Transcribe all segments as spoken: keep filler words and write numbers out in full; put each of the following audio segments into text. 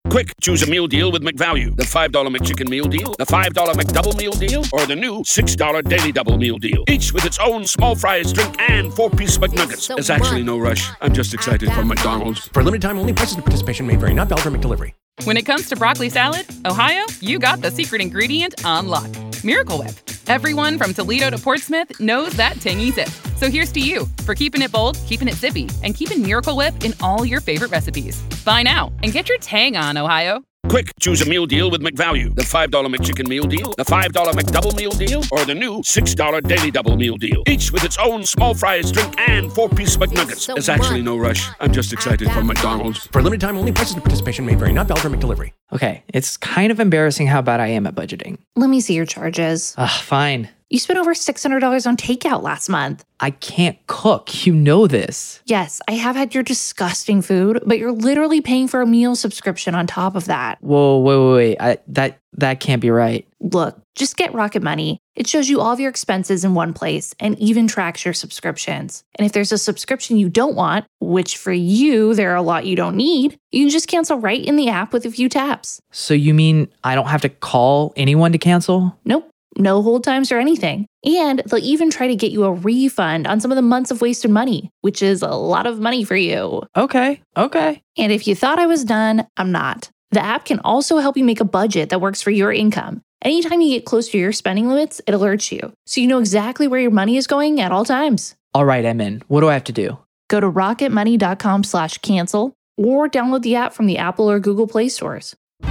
Quick, choose a meal deal with McValue. The five dollar McChicken meal deal, the five dollar McDouble meal deal, or the new six dollar Daily Double meal deal. Each with its own small fries, drink, and four-piece McNuggets. There's actually no rush. I'm just excited for McDonald's. For limited time only, prices and participation may vary. Not valid for McDelivery. When it comes to broccoli salad, Ohio, you got the secret ingredient on lock. Miracle Whip. Everyone from Toledo to Portsmouth knows that tangy zip. So here's to you for keeping it bold, keeping it zippy, and keeping Miracle Whip in all your favorite recipes. Buy now and get your tang on, Ohio. Quick, choose a meal deal with McValue. The five dollar McChicken meal deal, the five dollar McDouble meal deal, or the new six dollar Daily Double meal deal. Each with its own small fries, drink, and four-piece McNuggets. There's actually no rush. I'm just excited for McDonald's. For limited time only, prices and participation may vary. Not valid for McDelivery. Okay, it's kind of embarrassing how bad I am at budgeting. Let me see your charges. Ugh, fine. You spent over six hundred dollars on takeout last month. I can't cook. You know this. Yes, I have had your disgusting food, but you're literally paying for a meal subscription on top of that. Whoa, wait, wait, wait. I, that, that can't be right. Look, just get Rocket Money. It shows you all of your expenses in one place and even tracks your subscriptions. And if there's a subscription you don't want, which for you, there are a lot you don't need, you can just cancel right in the app with a few taps. So you mean I don't have to call anyone to cancel? Nope. No hold times or anything. And they'll even try to get you a refund on some of the months of wasted money, which is a lot of money for you. Okay, okay. And if you thought I was done, I'm not. The app can also help you make a budget that works for your income. Anytime you get close to your spending limits, it alerts you, so you know exactly where your money is going at all times. All right, I'm in. What do I have to do? Go to rocketmoney.com slash cancel or download the app from the Apple or Google Play stores.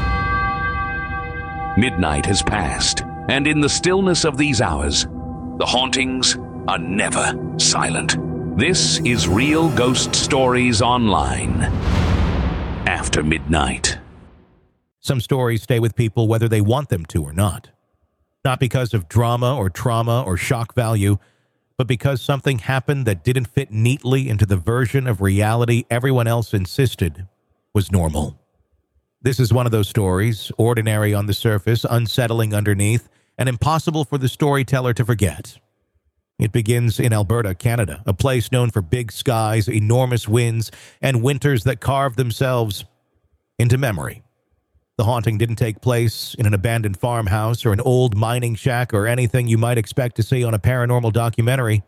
Midnight has passed, and in the stillness of these hours, the hauntings are never silent. This is Real Ghost Stories Online. After midnight. Some stories stay with people whether they want them to or not. Not because of drama or trauma or shock value, but because something happened that didn't fit neatly into the version of reality everyone else insisted was normal. This is one of those stories, ordinary on the surface, unsettling underneath, and impossible for the storyteller to forget. It begins in Alberta, Canada, a place known for big skies, enormous winds, and winters that carve themselves into memory. The haunting didn't take place in an abandoned farmhouse or an old mining shack or anything you might expect to see on a paranormal documentary.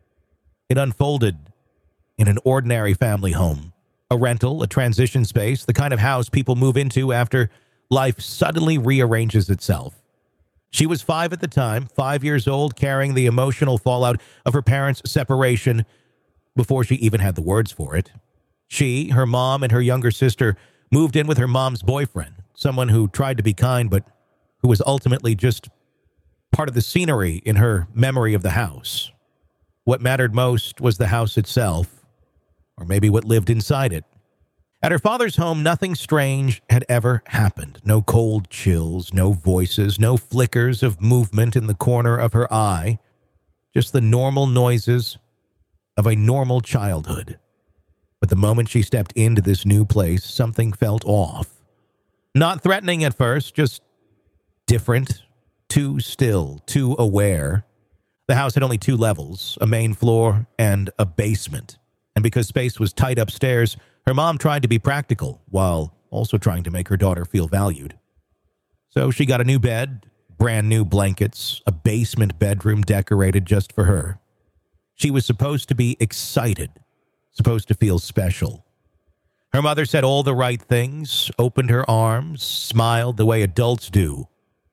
It unfolded in an ordinary family home, a rental, a transition space, the kind of house people move into after life suddenly rearranges itself. She was five at the time, five years old, carrying the emotional fallout of her parents' separation before she even had the words for it. She, her mom, and her younger sister moved in with her mom's boyfriend, someone who tried to be kind but who was ultimately just part of the scenery in her memory of the house. What mattered most was the house itself, or maybe what lived inside it. At her father's home, nothing strange had ever happened. No cold chills, no voices, no flickers of movement in the corner of her eye. Just the normal noises of a normal childhood. But the moment she stepped into this new place, something felt off. Not threatening at first, just different, too still, too aware. The house had only two levels, a main floor and a basement. And because space was tight upstairs, her mom tried to be practical while also trying to make her daughter feel valued. So she got a new bed, brand new blankets, a basement bedroom decorated just for her. She was supposed to be excited, supposed to feel special. Her mother said all the right things, opened her arms, smiled the way adults do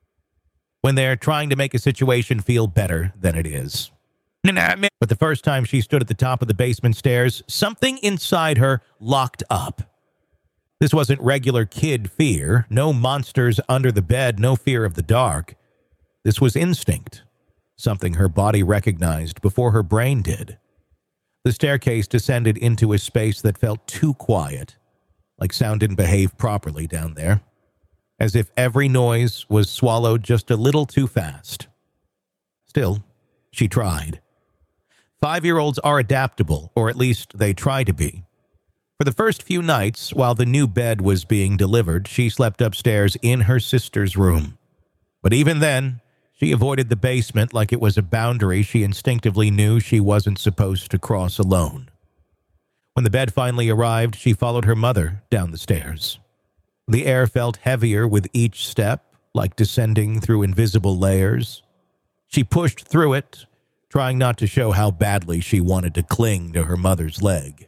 when they're trying to make a situation feel better than it is. But the first time she stood at the top of the basement stairs, something inside her locked up. This wasn't regular kid fear, no monsters under the bed, no fear of the dark. This was instinct, something her body recognized before her brain did. The staircase descended into a space that felt too quiet, like sound didn't behave properly down there, as if every noise was swallowed just a little too fast. Still, she tried. Five-year-olds are adaptable, or at least they try to be. For the first few nights, while the new bed was being delivered, she slept upstairs in her sister's room. But even then, she avoided the basement like it was a boundary she instinctively knew she wasn't supposed to cross alone. When the bed finally arrived, she followed her mother down the stairs. The air felt heavier with each step, like descending through invisible layers. She pushed through it, trying not to show how badly she wanted to cling to her mother's leg.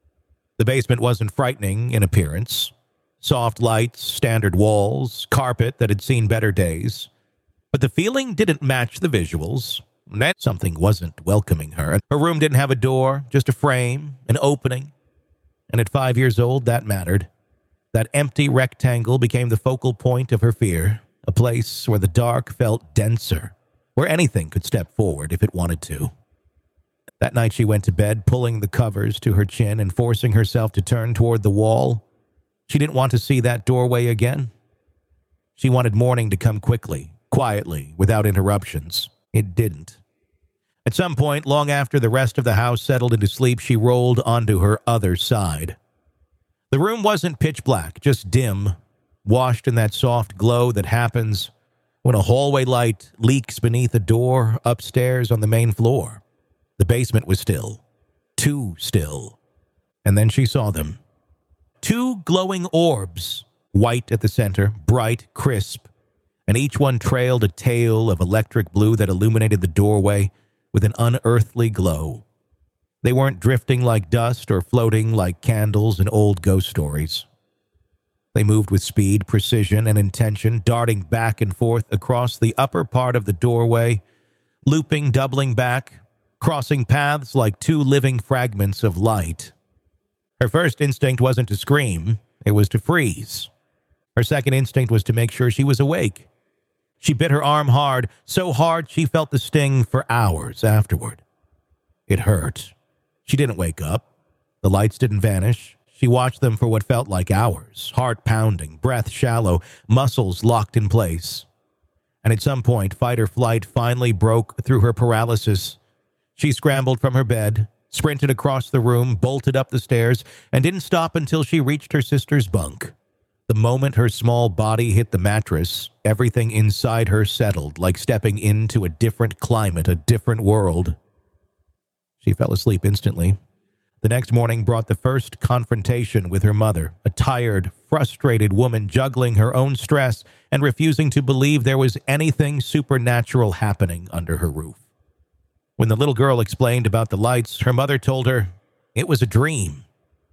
The basement wasn't frightening in appearance. Soft lights, standard walls, carpet that had seen better days. But the feeling didn't match the visuals. That something wasn't welcoming her. Her room didn't have a door, just a frame, an opening. And at five years old, that mattered. That empty rectangle became the focal point of her fear, a place where the dark felt denser, where anything could step forward if it wanted to. That night she went to bed, pulling the covers to her chin and forcing herself to turn toward the wall. She didn't want to see that doorway again. She wanted morning to come quickly, quietly, without interruptions. It didn't. At some point, long after the rest of the house settled into sleep, she rolled onto her other side. The room wasn't pitch black, just dim, washed in that soft glow that happens when a hallway light leaks beneath a door upstairs on the main floor. The basement was still, too still. And then she saw them. Two glowing orbs, white at the center, bright, crisp, and each one trailed a tail of electric blue that illuminated the doorway with an unearthly glow. They weren't drifting like dust or floating like candles in old ghost stories. They moved with speed, precision, and intention, darting back and forth across the upper part of the doorway, looping, doubling back, crossing paths like two living fragments of light. Her first instinct wasn't to scream, it was to freeze. Her second instinct was to make sure she was awake. She bit her arm hard, so hard she felt the sting for hours afterward. It hurt. She didn't wake up. The lights didn't vanish. She watched them for what felt like hours, heart pounding, breath shallow, muscles locked in place. And at some point, fight or flight finally broke through her paralysis. She scrambled from her bed, sprinted across the room, bolted up the stairs, and didn't stop until she reached her sister's bunk. The moment her small body hit the mattress, everything inside her settled, like stepping into a different climate, a different world. She fell asleep instantly. The next morning brought the first confrontation with her mother, a tired, frustrated woman juggling her own stress and refusing to believe there was anything supernatural happening under her roof. When the little girl explained about the lights, her mother told her it was a dream.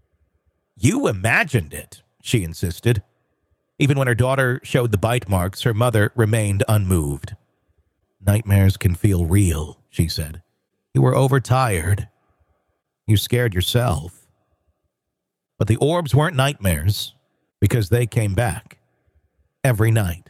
"You imagined it," she insisted. Even when her daughter showed the bite marks, her mother remained unmoved. "Nightmares can feel real," she said. "You were overtired. You scared yourself." But the orbs weren't nightmares, because they came back. Every night.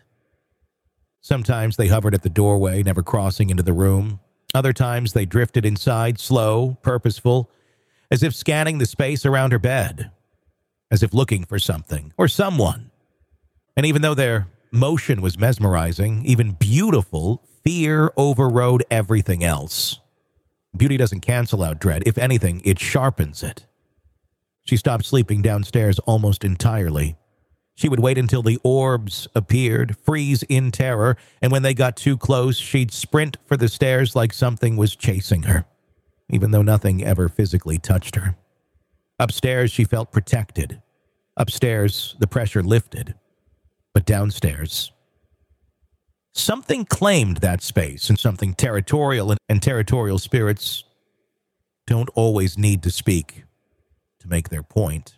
Sometimes they hovered at the doorway, never crossing into the room. Other times they drifted inside, slow, purposeful, as if scanning the space around her bed, as if looking for something or someone. And even though their motion was mesmerizing, even beautiful, fear overrode everything else. Beauty doesn't cancel out dread. If anything, it sharpens it. She stopped sleeping downstairs almost entirely. She would wait until the orbs appeared, freeze in terror, and when they got too close, she'd sprint for the stairs like something was chasing her, even though nothing ever physically touched her. Upstairs, she felt protected. Upstairs, the pressure lifted. But downstairs, something claimed that space, and something territorial, and territorial spirits don't always need to speak to make their point.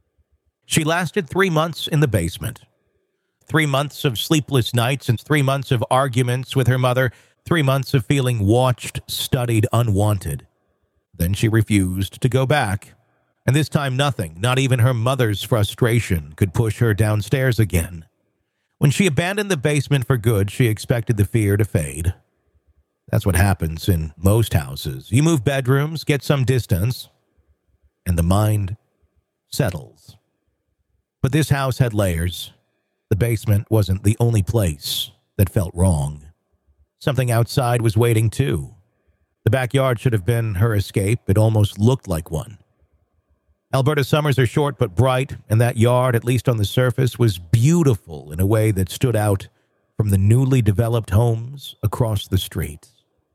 She lasted three months in the basement. Three months of sleepless nights and three months of arguments with her mother. Three months of feeling watched, studied, unwanted. Then she refused to go back. And this time nothing, not even her mother's frustration, could push her downstairs again. When she abandoned the basement for good, she expected the fear to fade. That's what happens in most houses. You move bedrooms, get some distance, and the mind settles. But this house had layers. The basement wasn't the only place that felt wrong. Something outside was waiting too. The backyard should have been her escape. It almost looked like one. Alberta summers are short but bright, and that yard, at least on the surface, was beautiful in a way that stood out from the newly developed homes across the street.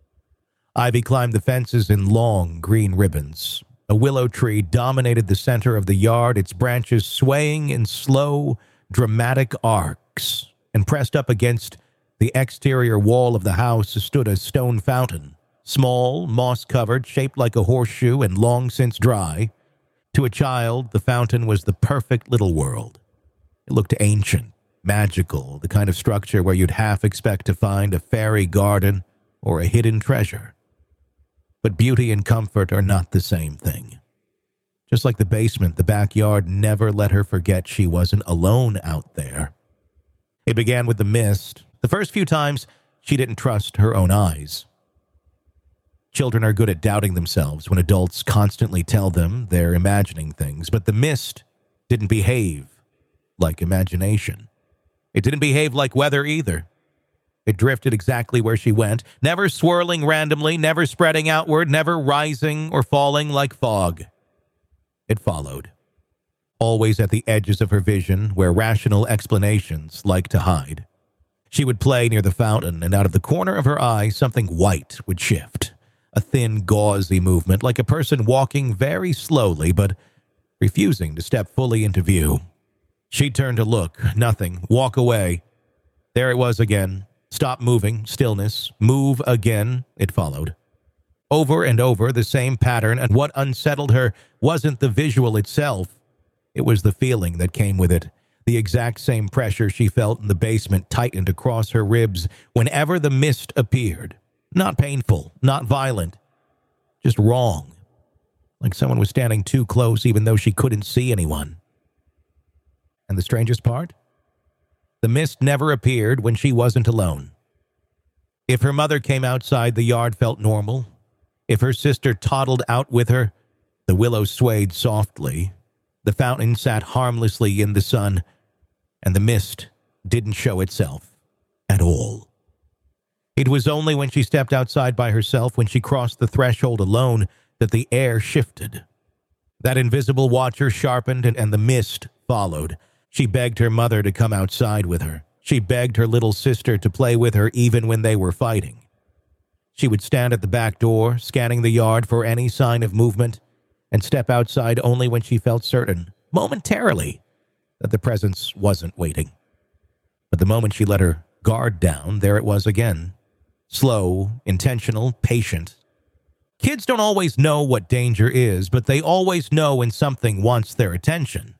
Ivy climbed the fences in long green ribbons. A willow tree dominated the center of the yard, its branches swaying in slow, dramatic arcs, and pressed up against the exterior wall of the house stood a stone fountain, small, moss-covered, shaped like a horseshoe and long since dry. To a child, the fountain was the perfect little world. It looked ancient, magical, the kind of structure where you'd half expect to find a fairy garden or a hidden treasure. But beauty and comfort are not the same thing. Just like the basement, the backyard never let her forget she wasn't alone out there. It began with the mist. The first few times, she didn't trust her own eyes. Children are good at doubting themselves when adults constantly tell them they're imagining things, but the mist didn't behave like imagination. It didn't behave like weather either. It drifted exactly where she went, never swirling randomly, never spreading outward, never rising or falling like fog. It followed, always at the edges of her vision where rational explanations like to hide. She would play near the fountain, and out of the corner of her eye, something white would shift, a thin, gauzy movement, like a person walking very slowly but refusing to step fully into view. She'd turn to look, nothing, walk away. There it was again. Stop moving, stillness, move again, it followed. Over and over, the same pattern, and what unsettled her wasn't the visual itself. It was the feeling that came with it. The exact same pressure she felt in the basement tightened across her ribs whenever the mist appeared. Not painful, not violent, just wrong. Like someone was standing too close even though she couldn't see anyone. And the strangest part? The mist never appeared when she wasn't alone. If her mother came outside, the yard felt normal. If her sister toddled out with her, the willows swayed softly. The fountain sat harmlessly in the sun, and the mist didn't show itself at all. It was only when she stepped outside by herself, when she crossed the threshold alone, that the air shifted. That invisible watcher sharpened, and, and the mist followed. She begged her mother to come outside with her. She begged her little sister to play with her even when they were fighting. She would stand at the back door, scanning the yard for any sign of movement, and step outside only when she felt certain, momentarily, that the presence wasn't waiting. But the moment she let her guard down, there it was again. Slow, intentional, patient. Kids don't always know what danger is, but they always know when something wants their attention.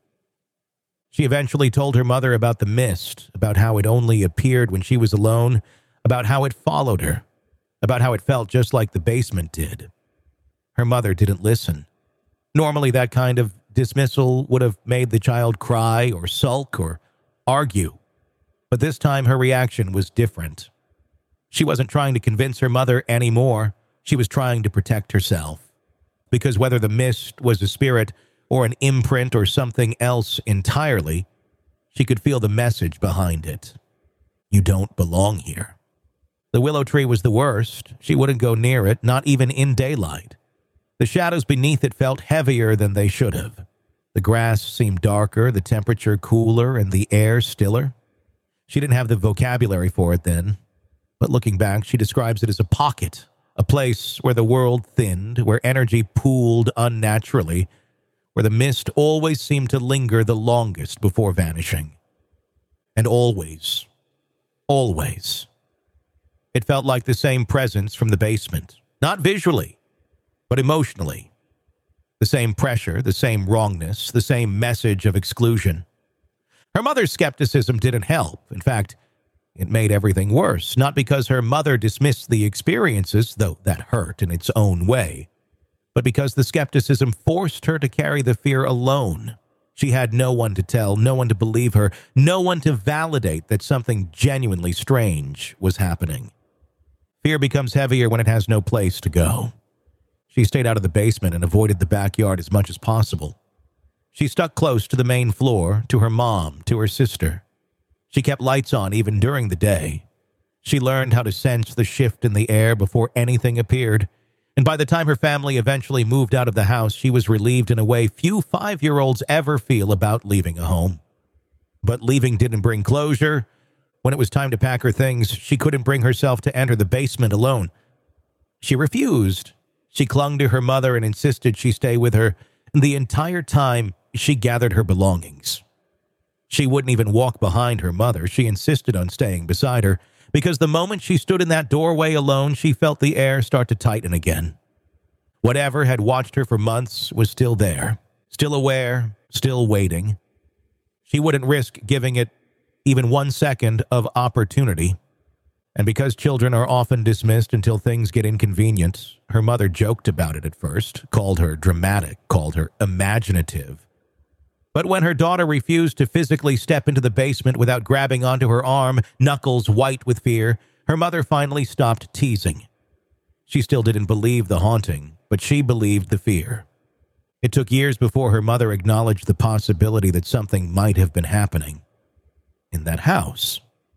She eventually told her mother about the mist, about how it only appeared when she was alone, about how it followed her, about how it felt just like the basement did. Her mother didn't listen. Normally, that kind of dismissal would have made the child cry or sulk or argue. But this time, her reaction was different. She wasn't trying to convince her mother anymore. She was trying to protect herself. Because whether the mist was a spirit or an imprint or something else entirely, she could feel the message behind it. You don't belong here. The willow tree was the worst. She wouldn't go near it, not even in daylight. The shadows beneath it felt heavier than they should have. The grass seemed darker, the temperature cooler, and the air stiller. She didn't have the vocabulary for it then, but looking back, she describes it as a pocket, a place where the world thinned, where energy pooled unnaturally, where the mist always seemed to linger the longest before vanishing. And always, always, it felt like the same presence from the basement, not visually, but emotionally. The same pressure, the same wrongness, the same message of exclusion. Her mother's skepticism didn't help. In fact, it made everything worse, not because her mother dismissed the experiences, though that hurt in its own way, but because the skepticism forced her to carry the fear alone. She had no one to tell, no one to believe her, no one to validate that something genuinely strange was happening. Fear becomes heavier when it has no place to go. She stayed out of the basement and avoided the backyard as much as possible. She stuck close to the main floor, to her mom, to her sister. She kept lights on even during the day. She learned how to sense the shift in the air before anything appeared, and by the time her family eventually moved out of the house, she was relieved in a way few five-year-olds ever feel about leaving a home. But leaving didn't bring closure. When it was time to pack her things, she couldn't bring herself to enter the basement alone. She refused. She clung to her mother and insisted she stay with her, and the entire time she gathered her belongings. She wouldn't even walk behind her mother. She insisted on staying beside her, because the moment she stood in that doorway alone, she felt the air start to tighten again. Whatever had watched her for months was still there, still aware, still waiting. She wouldn't risk giving it even one second of opportunity. And because children are often dismissed until things get inconvenient, her mother joked about it at first, called her dramatic, called her imaginative. But when her daughter refused to physically step into the basement without grabbing onto her arm, knuckles white with fear, her mother finally stopped teasing. She still didn't believe the haunting, but she believed the fear. It took years before her mother acknowledged the possibility that something might have been happening in that house.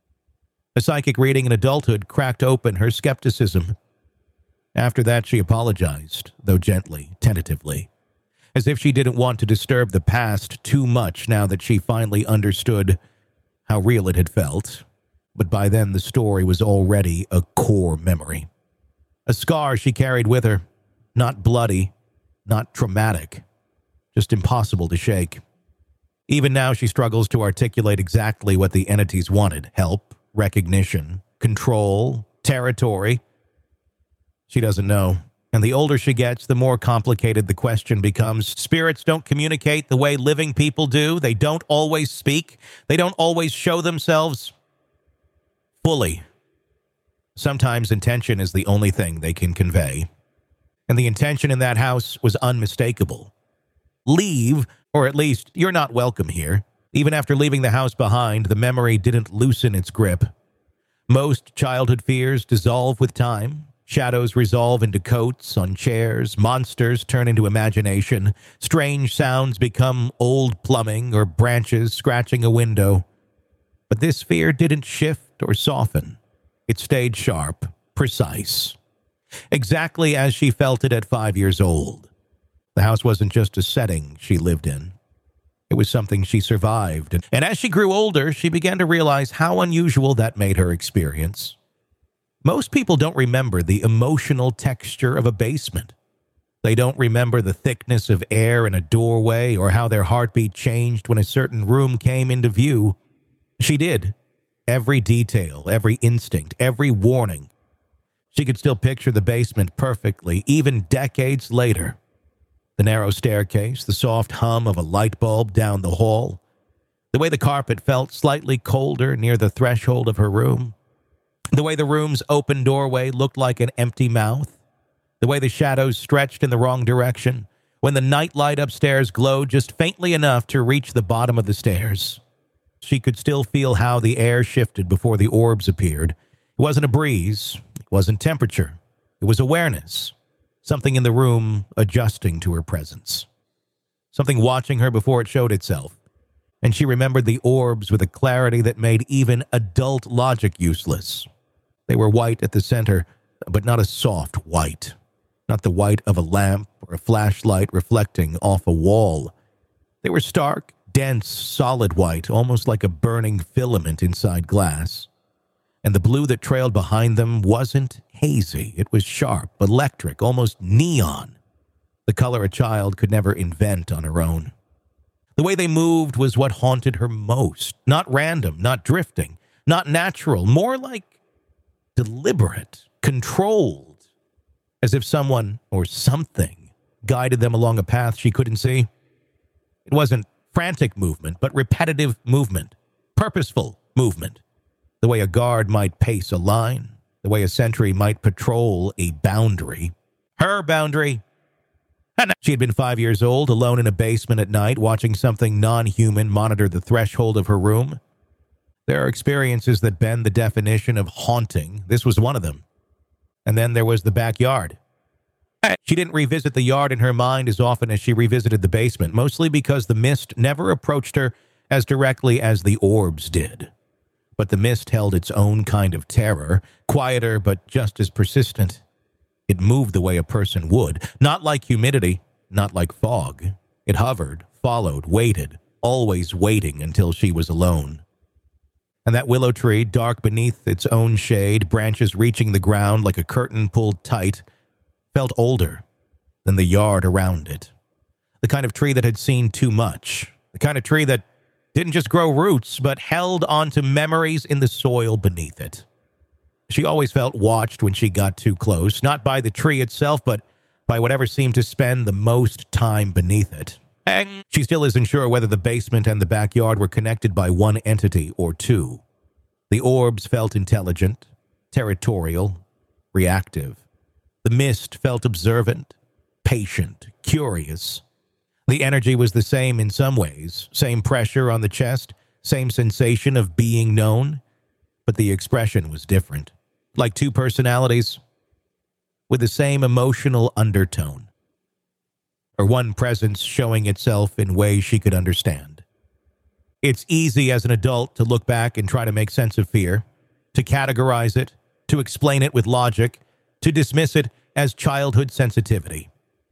A psychic reading in adulthood cracked open her skepticism. After that, she apologized, though gently, tentatively, as if she didn't want to disturb the past too much now that she finally understood how real it had felt. But by then, the story was already a core memory. A scar she carried with her, not bloody, not traumatic, just impossible to shake. Even now, she struggles to articulate exactly what the entities wanted: help, recognition, control, territory. She doesn't know. And the older she gets, the more complicated the question becomes. Spirits don't communicate the way living people do. They don't always speak. They don't always show themselves fully. Sometimes intention is the only thing they can convey. And the intention in that house was unmistakable. Leave, or at least you're not welcome here. Even after leaving the house behind, the memory didn't loosen its grip. Most childhood fears dissolve with time. Shadows resolve into coats on chairs. Monsters turn into imagination. Strange sounds become old plumbing or branches scratching a window. But this fear didn't shift or soften. It stayed sharp, precise. Exactly as she felt it at five years old. The house wasn't just a setting she lived in. It was something she survived. And, and as she grew older, she began to realize how unusual that made her experience. Most people don't remember the emotional texture of a basement. They don't remember the thickness of air in a doorway or how their heartbeat changed when a certain room came into view. She did. Every detail, every instinct, every warning. She could still picture the basement perfectly, even decades later. The narrow staircase, the soft hum of a light bulb down the hall, the way the carpet felt slightly colder near the threshold of her room, the way the room's open doorway looked like an empty mouth, the way the shadows stretched in the wrong direction, when the nightlight upstairs glowed just faintly enough to reach the bottom of the stairs. She could still feel how the air shifted before the orbs appeared. It wasn't a breeze. It wasn't temperature. It was awareness. Something in the room adjusting to her presence. Something watching her before it showed itself. And she remembered the orbs with a clarity that made even adult logic useless. They were white at the center, but not a soft white. Not the white of a lamp or a flashlight reflecting off a wall. They were stark, dense, solid white, almost like a burning filament inside glass. And the blue that trailed behind them wasn't hazy. It was sharp, electric, almost neon. The color a child could never invent on her own. The way they moved was what haunted her most. Not random, not drifting, not natural, more like deliberate, controlled, as if someone or something guided them along a path she couldn't see. It wasn't frantic movement, but repetitive movement, purposeful movement. The way a guard might pace a line, the way a sentry might patrol a boundary. Her boundary. And she had been five years old, alone in a basement at night, watching something non-human monitor the threshold of her room. There are experiences that bend the definition of haunting. This was one of them. And then there was the backyard. She didn't revisit the yard in her mind as often as she revisited the basement, mostly because the mist never approached her as directly as the orbs did. But the mist held its own kind of terror, quieter but just as persistent. It moved the way a person would, not like humidity, not like fog. It hovered, followed, waited, always waiting until she was alone. And that willow tree, dark beneath its own shade, branches reaching the ground like a curtain pulled tight, felt older than the yard around it. The kind of tree that had seen too much. The kind of tree that didn't just grow roots, but held onto memories in the soil beneath it. She always felt watched when she got too close, not by the tree itself, but by whatever seemed to spend the most time beneath it. And she still isn't sure whether the basement and the backyard were connected by one entity or two. The orbs felt intelligent, territorial, reactive. The mist felt observant, patient, curious. The energy was the same in some ways, same pressure on the chest, same sensation of being known, but the expression was different, like two personalities with the same emotional undertone, or one presence showing itself in ways she could understand. It's easy as an adult to look back and try to make sense of fear, to categorize it, to explain it with logic, to dismiss it as childhood sensitivity.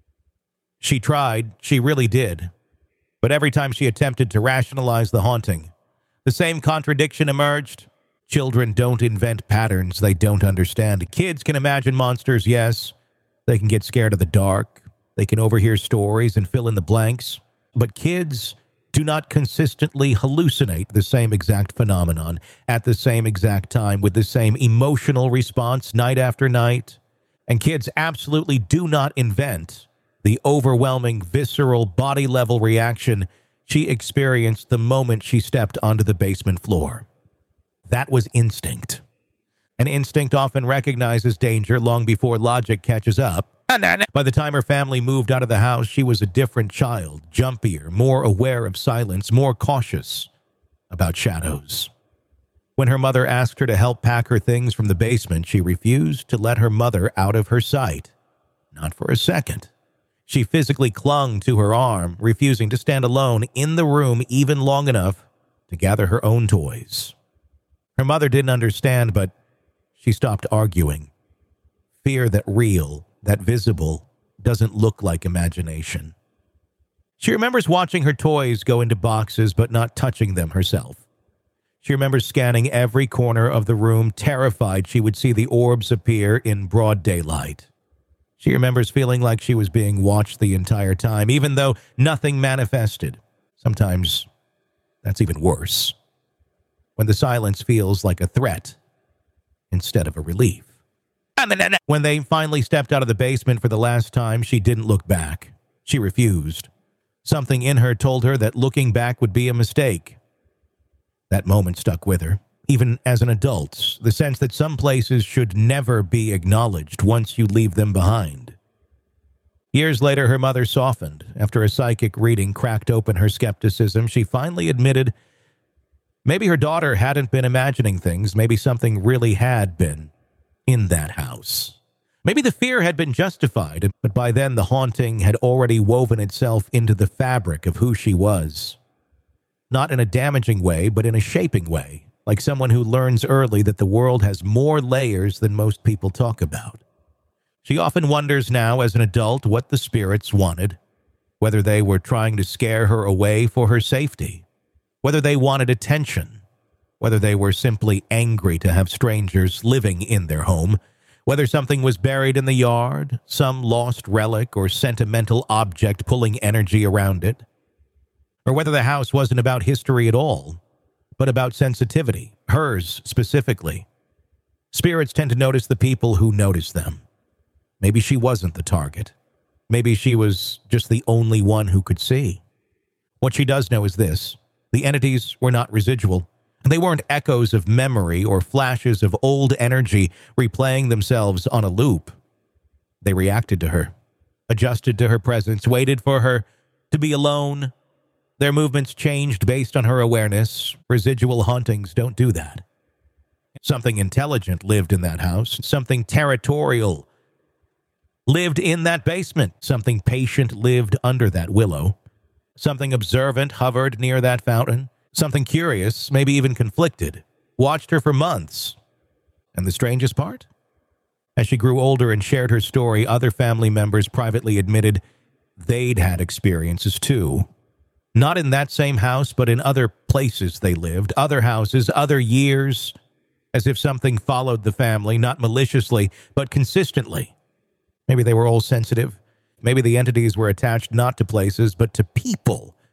She tried, she really did, but every time she attempted to rationalize the haunting, the same contradiction emerged. Children don't invent patterns they don't understand. Kids can imagine monsters, yes. They can get scared of the dark. They can overhear stories and fill in the blanks. But kids do not consistently hallucinate the same exact phenomenon at the same exact time with the same emotional response night after night. And kids absolutely do not invent the overwhelming, visceral, body-level reaction she experienced the moment she stepped onto the basement floor. That was instinct. An instinct often recognizes danger long before logic catches up. By the time her family moved out of the house, she was a different child, jumpier, more aware of silence, more cautious about shadows. When her mother asked her to help pack her things from the basement, she refused to let her mother out of her sight. Not for a second. She physically clung to her arm, refusing to stand alone in the room even long enough to gather her own toys. Her mother didn't understand, but she stopped arguing. Fear that real, that visible, doesn't look like imagination. She remembers watching her toys go into boxes but not touching them herself. She remembers scanning every corner of the room, terrified she would see the orbs appear in broad daylight. She remembers feeling like she was being watched the entire time, even though nothing manifested. Sometimes that's even worse. When the silence feels like a threat instead of a relief. When they finally stepped out of the basement for the last time, she didn't look back. She refused. Something in her told her that looking back would be a mistake. That moment stuck with her, even as an adult, the sense that some places should never be acknowledged once you leave them behind. Years later, her mother softened. After a psychic reading cracked open her skepticism, she finally admitted maybe her daughter hadn't been imagining things. Maybe something really had been in that house. Maybe the fear had been justified, but by then the haunting had already woven itself into the fabric of who she was. Not in a damaging way, but in a shaping way, like someone who learns early that the world has more layers than most people talk about. She often wonders now as an adult what the spirits wanted, whether they were trying to scare her away for her safety, whether they wanted attention, whether they were simply angry to have strangers living in their home, whether something was buried in the yard, some lost relic or sentimental object pulling energy around it, or whether the house wasn't about history at all, but about sensitivity, hers specifically. Spirits tend to notice the people who notice them. Maybe she wasn't the target. Maybe she was just the only one who could see. What she does know is this: the entities were not residual. They weren't echoes of memory or flashes of old energy replaying themselves on a loop. They reacted to her, adjusted to her presence, waited for her to be alone. Their movements changed based on her awareness. Residual hauntings don't do that. Something intelligent lived in that house. Something territorial lived in that basement. Something patient lived under that willow. Something observant hovered near that fountain. Something curious, maybe even conflicted, watched her for months. And the strangest part? As she grew older and shared her story, other family members privately admitted they'd had experiences too. Not in that same house, but in other places they lived, other houses, other years, as if something followed the family, not maliciously, but consistently. Maybe they were all sensitive. Maybe the entities were attached not to places, but to people.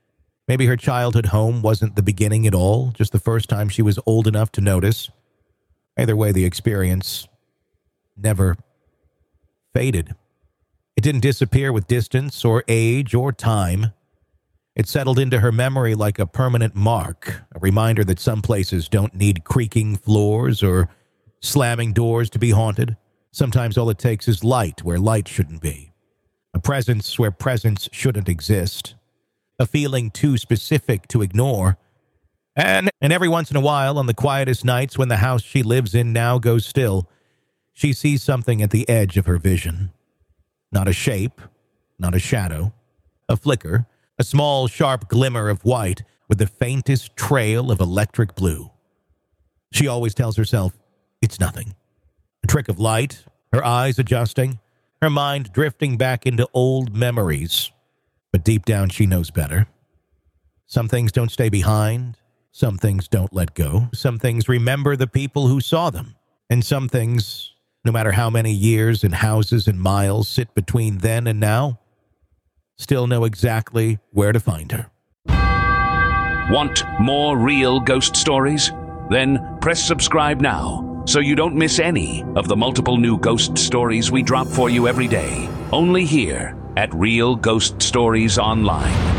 Maybe her childhood home wasn't the beginning at all, just the first time she was old enough to notice. Either way, the experience never faded. It didn't disappear with distance or age or time. It settled into her memory like a permanent mark, a reminder that some places don't need creaking floors or slamming doors to be haunted. Sometimes all it takes is light where light shouldn't be, a presence where presence shouldn't exist, a feeling too specific to ignore. And, and every once in a while, on the quietest nights when the house she lives in now goes still, she sees something at the edge of her vision. Not a shape, not a shadow, a flicker, a small, sharp glimmer of white with the faintest trail of electric blue. She always tells herself, it's nothing. A trick of light, her eyes adjusting, her mind drifting back into old memories. But deep down, she knows better. Some things don't stay behind. Some things don't let go. Some things remember the people who saw them. And some things, no matter how many years and houses and miles sit between then and now, still know exactly where to find her. Want more real ghost stories? Then press subscribe now so you don't miss any of the multiple new ghost stories we drop for you every day. Only here at Real Ghost Stories Online.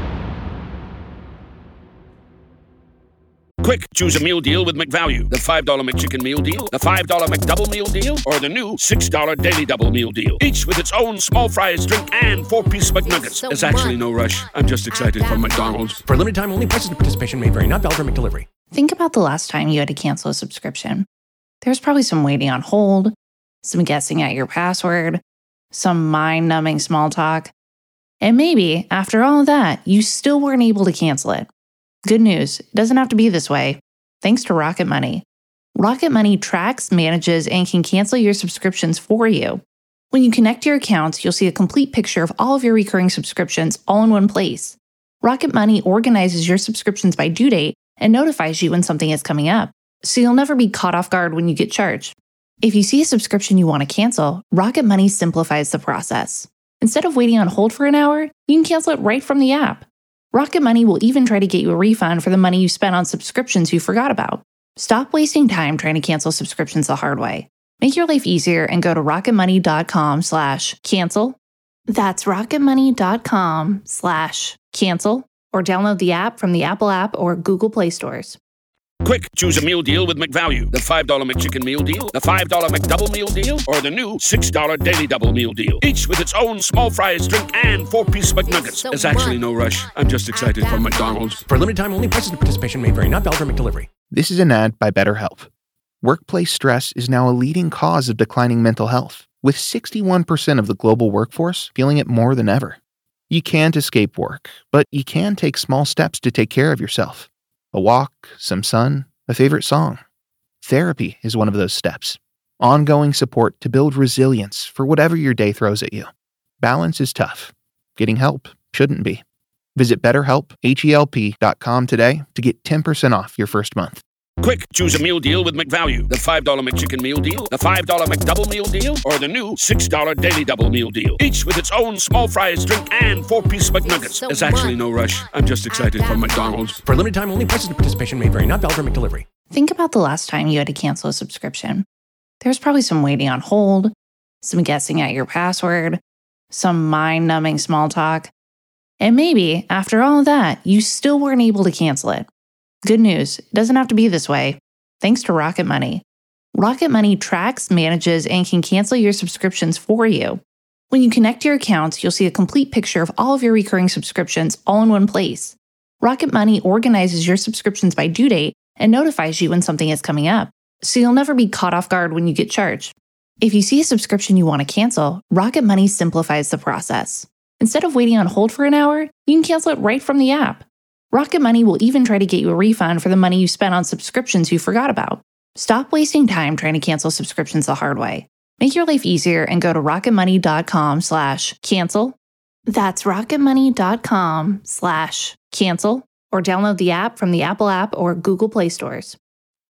Quick, choose a meal deal with McValue. The five dollar McChicken Meal Deal, the five dollar McDouble Meal Deal, or the new six dollar Daily Double Meal Deal. Each with its own small fries, drink, and four-piece McNuggets. So There's actually no rush. I'm just excited for McDonald's. For a limited time only, prices and participation may vary. Not valid for McDelivery. Think about the last time you had to cancel a subscription. There's probably some waiting on hold, some guessing at your password, some mind-numbing small talk. And maybe, after all of that, you still weren't able to cancel it. Good news, it doesn't have to be this way. Thanks to Rocket Money. Rocket Money tracks, manages, and can cancel your subscriptions for you. When you connect your accounts, you'll see a complete picture of all of your recurring subscriptions all in one place. Rocket Money organizes your subscriptions by due date and notifies you when something is coming up, so you'll never be caught off guard when you get charged. If you see a subscription you want to cancel, Rocket Money simplifies the process. Instead of waiting on hold for an hour, you can cancel it right from the app. Rocket Money will even try to get you a refund for the money you spent on subscriptions you forgot about. Stop wasting time trying to cancel subscriptions the hard way. Make your life easier and go to rocketmoney.com slash cancel. That's rocketmoney.com slash cancel, or download the app from the Apple App or Google Play stores. Quick, choose a meal deal with McValue. The five dollar McChicken Meal Deal, the five dollar McDouble Meal Deal, or the new six dollar Daily Double Meal Deal. Each with its own small fries, drink, and four-piece McNuggets. There's actually no rush. I'm just excited for McDonald's. For a limited time only, prices and participation may vary. Not valid for McDelivery. This is an ad by BetterHelp. Workplace stress is now a leading cause of declining mental health, with sixty-one percent of the global workforce feeling it more than ever. You can't escape work, but you can take small steps to take care of yourself. A walk, some sun, a favorite song. Therapy is one of those steps. Ongoing support to build resilience for whatever your day throws at you. Balance is tough. Getting help shouldn't be. Visit BetterHelp, H E L P dot com today to get ten percent off your first month. Quick, choose a meal deal with McValue. The five dollar McChicken Meal Deal, the five dollar McDouble Meal Deal, or the new six dollar Daily Double Meal Deal. Each with its own small fries, drink, and four-piece McNuggets. There's actually no rush. I'm just excited for McDonald's. For a limited time only, prices and participation may vary. Not valid for McDelivery. Think about the last time you had to cancel a subscription. There's probably some waiting on hold, some guessing at your password, some mind-numbing small talk. And maybe, after all of that, you still weren't able to cancel it. Good news, it doesn't have to be this way. Thanks to Rocket Money. Rocket Money tracks, manages, and can cancel your subscriptions for you. When you connect your accounts, you'll see a complete picture of all of your recurring subscriptions all in one place. Rocket Money organizes your subscriptions by due date and notifies you when something is coming up, so you'll never be caught off guard when you get charged. If you see a subscription you want to cancel, Rocket Money simplifies the process. Instead of waiting on hold for an hour, you can cancel it right from the app. Rocket Money will even try to get you a refund for the money you spent on subscriptions you forgot about. Stop wasting time trying to cancel subscriptions the hard way. Make your life easier and go to rocketmoney.com slash cancel. That's rocketmoney.com slash cancel, or download the app from the Apple App or Google Play stores.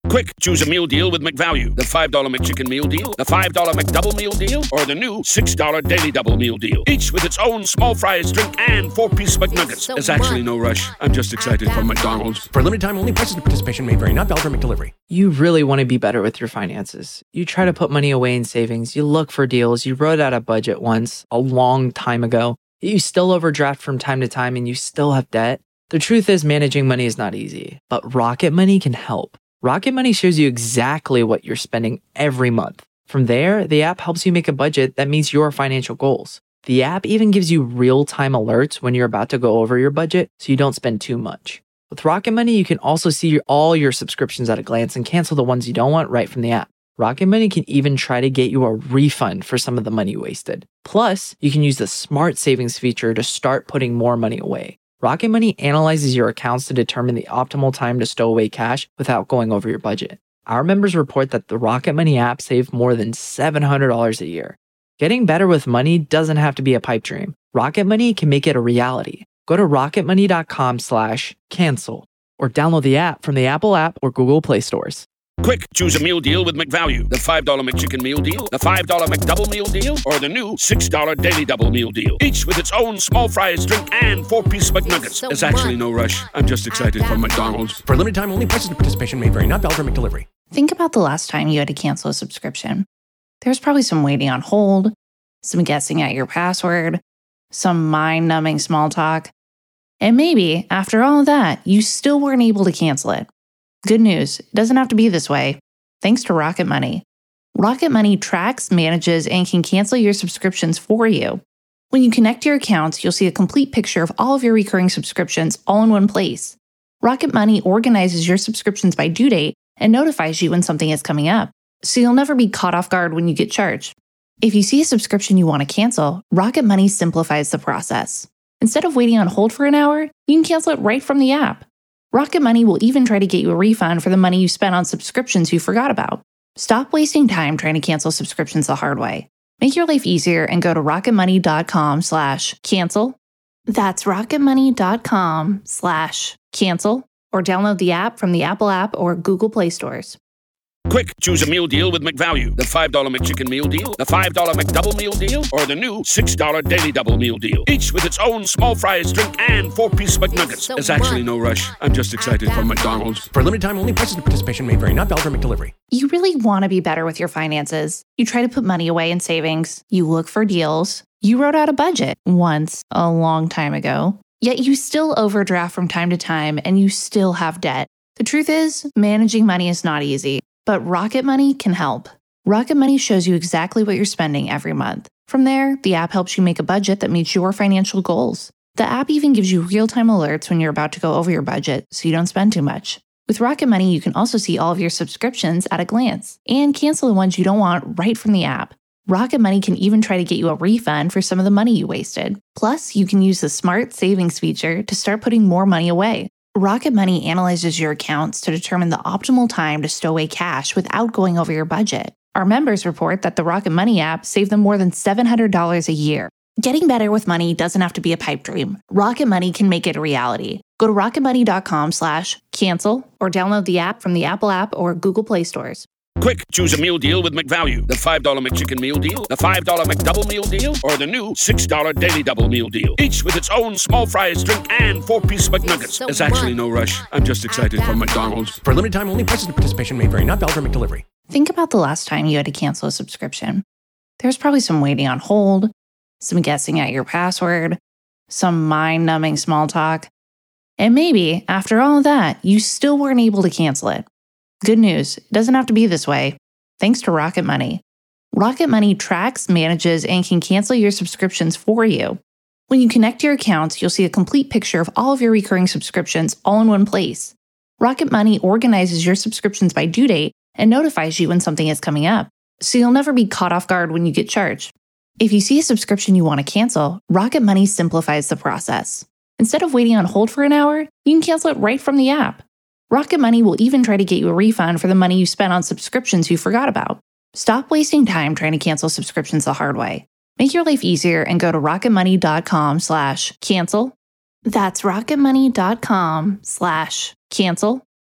Quick, choose a meal deal with McValue. The five dollar McChicken Meal Deal, the five dollar McDouble Meal Deal, or the new six dollar Daily Double Meal Deal. Each with its own small fries, drink, and four-piece McNuggets. There's actually no rush. I'm just excited for McDonald's. For limited time only, prices and participation may vary. Not valid for McDelivery. You really want to be better with your finances. You try to put money away in savings. You look for deals. You wrote out a budget once a long time ago. You still overdraft from time to time and you still have debt. The truth is managing money is not easy, but Rocket Money can help. Rocket Money shows you exactly what you're spending every month. From there, the app helps you make a budget that meets your financial goals. The app even gives you real-time alerts when you're about to go over your budget so you don't spend too much. With Rocket Money, you can also see all your subscriptions at a glance and cancel the ones you don't want right from the app. Rocket Money can even try to get you a refund for some of the money you wasted. Plus, you can use the Smart Savings feature to start putting more money away. Rocket Money analyzes your accounts to determine the optimal time to stow away cash without going over your budget. Our members report that the Rocket Money app saved more than seven hundred dollars a year. Getting better with money doesn't have to be a pipe dream. Rocket Money can make it a reality. Go to rocketmoney.com slash cancel or download the app from the Apple app or Google Play stores. Quick, choose a meal deal with McValue. The five dollar McChicken Meal Deal, the five dollar McDouble Meal Deal, or the new six dollar Daily Double Meal Deal. Each with its own small fries, drink, and four-piece McNuggets. There's actually no rush. I'm just excited for McDonald's. For limited time only, prices and participation may vary. Not valid for McDelivery. Think about the last time you had to cancel a subscription. There's probably some waiting on hold, some guessing at your password, some mind-numbing small talk. And maybe, after all of that, you still weren't able to cancel it. Good news, it doesn't have to be this way. Thanks to Rocket Money. Rocket Money tracks, manages, and can cancel your subscriptions for you. When you connect your accounts, you'll see a complete picture of all of your recurring subscriptions all in one place. Rocket Money organizes your subscriptions by due date and notifies you when something is coming up, so you'll never be caught off guard when you get charged. If you see a subscription you want to cancel, Rocket Money simplifies the process. Instead of waiting on hold for an hour, you can cancel it right from the app. Rocket Money will even try to get you a refund for the money you spent on subscriptions you forgot about. Stop wasting time trying to cancel subscriptions the hard way. Make your life easier and go to rocketmoney.com slash cancel. That's rocketmoney.com slash cancel or download the app from the Apple app or Google Play stores. Quick, choose a meal deal with McValue. The five dollar McChicken Meal Deal, the five dollar McDouble Meal Deal, or the new six dollar Daily Double Meal Deal. Each with its own small fries, drink, and four-piece McNuggets. There's actually no rush. I'm just excited for McDonald's. For limited time only, prices and participation may vary. Not valid for McDelivery. You really want to be better with your finances. You try to put money away in savings. You look for deals. You wrote out a budget once a long time ago. Yet you still overdraft from time to time and you still have debt. The truth is, managing money is not easy. But Rocket Money can help. Rocket Money shows you exactly what you're spending every month. From there, the app helps you make a budget that meets your financial goals. The app even gives you real-time alerts when you're about to go over your budget so you don't spend too much. With Rocket Money, you can also see all of your subscriptions at a glance and cancel the ones you don't want right from the app. Rocket Money can even try to get you a refund for some of the money you wasted. Plus, you can use the Smart Savings feature to start putting more money away. Rocket Money analyzes your accounts to determine the optimal time to stow away cash without going over your budget. Our members report that the Rocket Money app saved them more than seven hundred dollars a year. Getting better with money doesn't have to be a pipe dream. Rocket Money can make it a reality. Go to rocketmoney.com slash cancel or download the app from the Apple app or Google Play stores. Quick, choose a meal deal with McValue. The five dollar McChicken Meal Deal, the five dollar McDouble Meal Deal, or the new six dollar Daily Double Meal Deal. Each with its own small fries, drink, and four-piece McNuggets. There's actually no rush. I'm just excited for McDonald's. For limited time only, prices and participation may vary. Not valid for McDelivery. Think about the last time you had to cancel a subscription. There's probably some waiting on hold, some guessing at your password, some mind-numbing small talk. And maybe, after all of that, you still weren't able to cancel it. Good news, it doesn't have to be this way. Thanks to Rocket Money. Rocket Money tracks, manages, and can cancel your subscriptions for you. When you connect your accounts, you'll see a complete picture of all of your recurring subscriptions all in one place. Rocket Money organizes your subscriptions by due date and notifies you when something is coming up, so you'll never be caught off guard when you get charged. If you see a subscription you want to cancel, Rocket Money simplifies the process. Instead of waiting on hold for an hour, you can cancel it right from the app. Rocket Money will even try to get you a refund for the money you spent on subscriptions you forgot about. Stop wasting time trying to cancel subscriptions the hard way. Make your life easier and go to rocketmoney.com slash cancel. That's rocketmoney.com slash cancel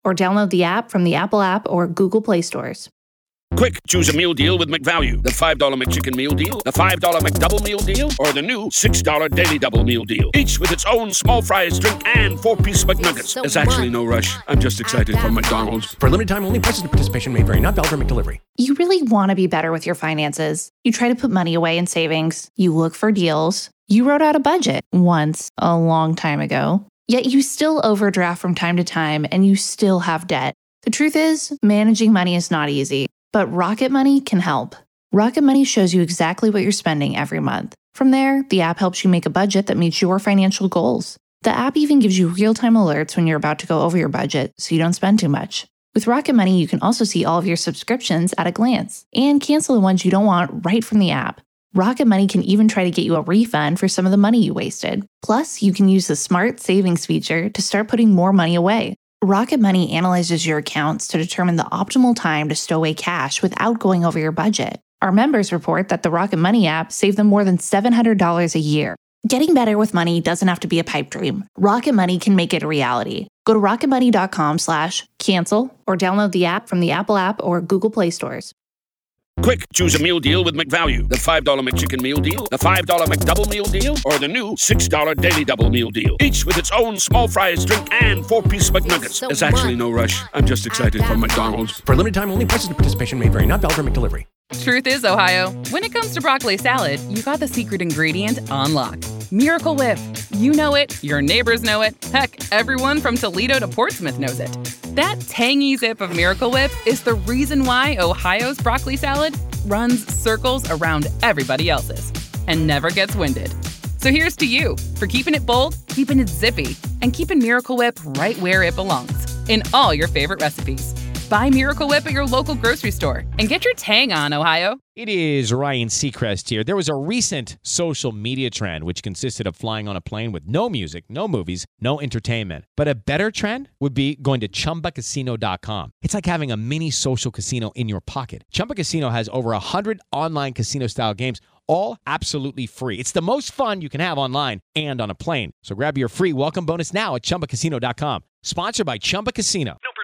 or download the app from the Apple app or Google Play stores. Quick, choose a meal deal with McValue. The five dollar McChicken meal deal, the five dollar McDouble meal deal, or the new six dollar Daily Double meal deal. Each with its own small fries, drink, and four-piece McNuggets. There's actually no rush. I'm just excited for McDonald's. For a limited time only, prices and participation may vary. Not valid for McDelivery. You really want to be better with your finances. You try to put money away in savings. You look for deals. You wrote out a budget once, a long time ago. Yet you still overdraft from time to time and you still have debt. The truth is, managing money is not easy. But Rocket Money can help. Rocket Money shows you exactly what you're spending every month. From there, the app helps you make a budget that meets your financial goals. The app even gives you real-time alerts when you're about to go over your budget, so you don't spend too much. With Rocket Money, you can also see all of your subscriptions at a glance and cancel the ones you don't want right from the app. Rocket Money can even try to get you a refund for some of the money you wasted. Plus, you can use the Smart Savings feature to start putting more money away. Rocket Money analyzes your accounts to determine the optimal time to stow away cash without going over your budget. Our members report that the Rocket Money app saved them more than seven hundred dollars a year. Getting better with money doesn't have to be a pipe dream. Rocket Money can make it a reality. Go to rocketmoney.com slash cancel or download the app from the Apple app or Google Play stores. Quick, choose a meal deal with McValue. The five dollar McChicken meal deal, the five dollar McDouble meal deal, or the new six dollar Daily Double meal deal. Each with its own small fries, drink, and four-piece McNuggets. There's actually no rush. I'm just excited for McDonald's. For a limited time only, prices and participation may vary. Not valid for McDelivery. Truth is, Ohio, when it comes to broccoli salad, you got the secret ingredient on lock. Miracle Whip. You know it, your neighbors know it, heck, everyone from Toledo to Portsmouth knows it. That tangy zip of Miracle Whip is the reason why Ohio's broccoli salad runs circles around everybody else's and never gets winded. So here's to you for keeping it bold, keeping it zippy, and keeping Miracle Whip right where it belongs, in all your favorite recipes. Buy Miracle Whip at your local grocery store and get your tang on, Ohio. It is Ryan Seacrest here. There was a recent social media trend which consisted of flying on a plane with no music, no movies, no entertainment. But a better trend would be going to Chumba Casino dot com. It's like having a mini social casino in your pocket. Chumba Casino has over one hundred online casino-style games, all absolutely free. It's the most fun you can have online and on a plane. So grab your free welcome bonus now at Chumba Casino dot com. Sponsored by Chumba Casino. No